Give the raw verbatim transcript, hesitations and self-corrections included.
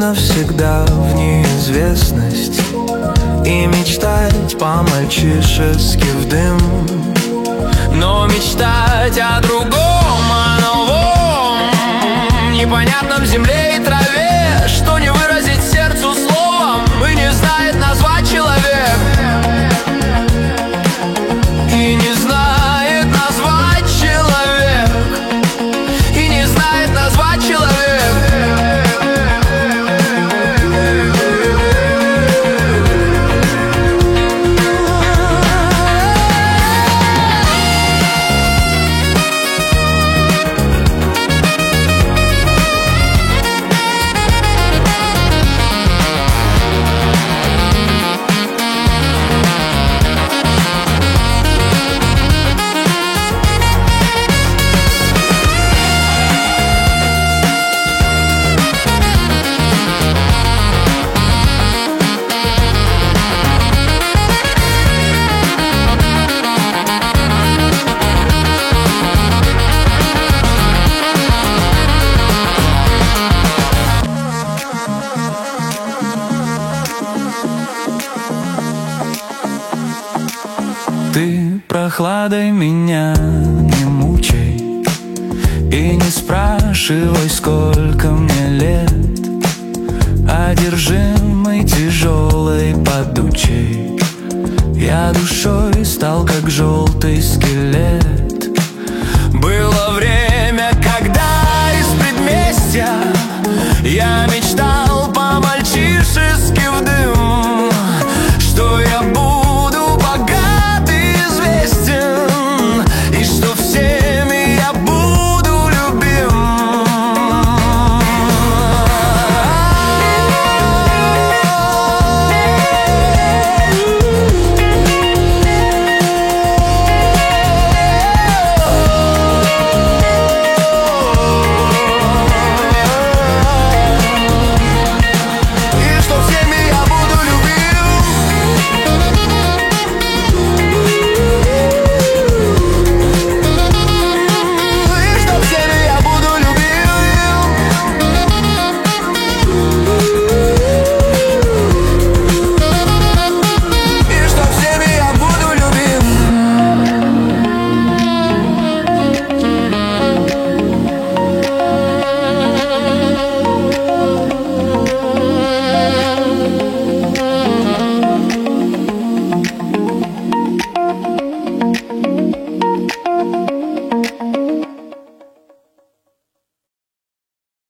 навсегда в неизвестность и мечтать по-мальчишески в дым. Но мечтать о другом, о новом, непонятном земле и траве, что не выразить сердцу словом и не знает назвать человек. И не знает назвать человек. И не знает назвать человек. Ты прохладой меня не мучай и не спрашивай, сколько мне лет. Одержимый тяжелой подучей, я душой стал как желтый скелет. Было